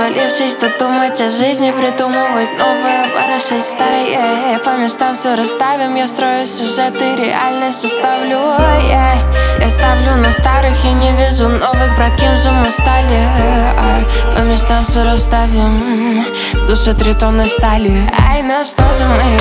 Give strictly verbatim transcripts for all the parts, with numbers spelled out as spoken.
Развалившись, тут думать о жизни, придумывать новое, ворошить старое. По местам все расставим, я строю сюжеты, реальность составлю. yeah. Я ставлю на старых, я не вижу новых, брат, кем же мы стали? По местам все расставим, в душе три тонны стали. Ай, ну что же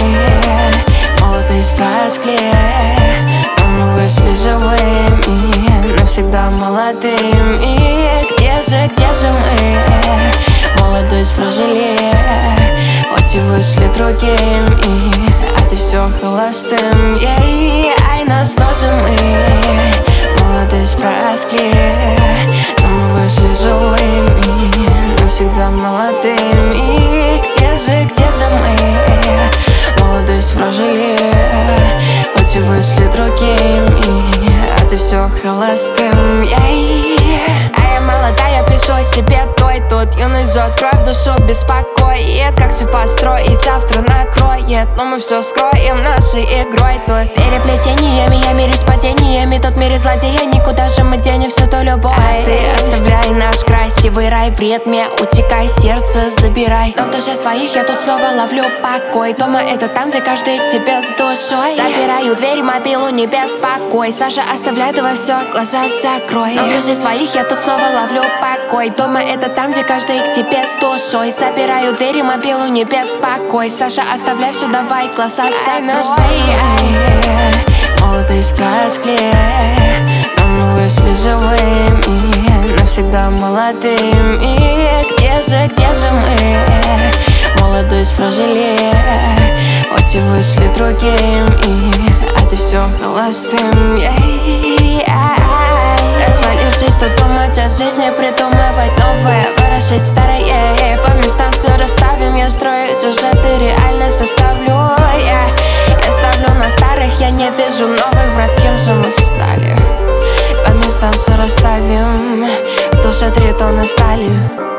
мы, молодость прошли, но мы вышли живыми, навсегда молодыми. Где же, где же мы, молодость прожили, хоть и вышли другими, а ты все холостым. yeah. Ай, ну что же мы, молодость прошли, но мы вышли живыми, навсегда молодыми. Где же, где же мы, молодость прожили, хоть и вышли другими, а ты все холостым. yeah. А я молодая, пишу о себе той, тут юность жжет кровь, душу беспокоит, как все построить, завтра накроет, но мы все скроем нашей игрой той. Переплетениями я мирюсь с падениями, тут в мире злодеяний, куда же мы денем всю ту любовь? А ты оставляй наш красивый рай в ритме, утекай, сердце забирай. Но в душе своих я тут снова ловлю покой. Дома это там, где каждый к тебе с душой. Забираю двери, мобилу, не беспокой. Саша, оставляй, давай все, глаза закрой. Но в душе своих я тут снова ловлю покой. Дома это там, где каждый к тебе с душой. Забираю двери, мобилу, не беспокой. Саша, оставляй все, давай, глаза закрой. Молодость прошли, но мы вышли живыми, навсегда молодыми. Где же, где же мы, молодость прожили, хоть и вышли другими, а ты все холостым. yeah. Развалившись, тут думать о жизни, придумывать новое, ворошить старое. По местам все расставим, я строю сюжеты, реальность составлю. yeah. Я ставлю на старых, я не вижу новых, брат, кем же мы стали? По местам все расставим, в душе три тонны стали.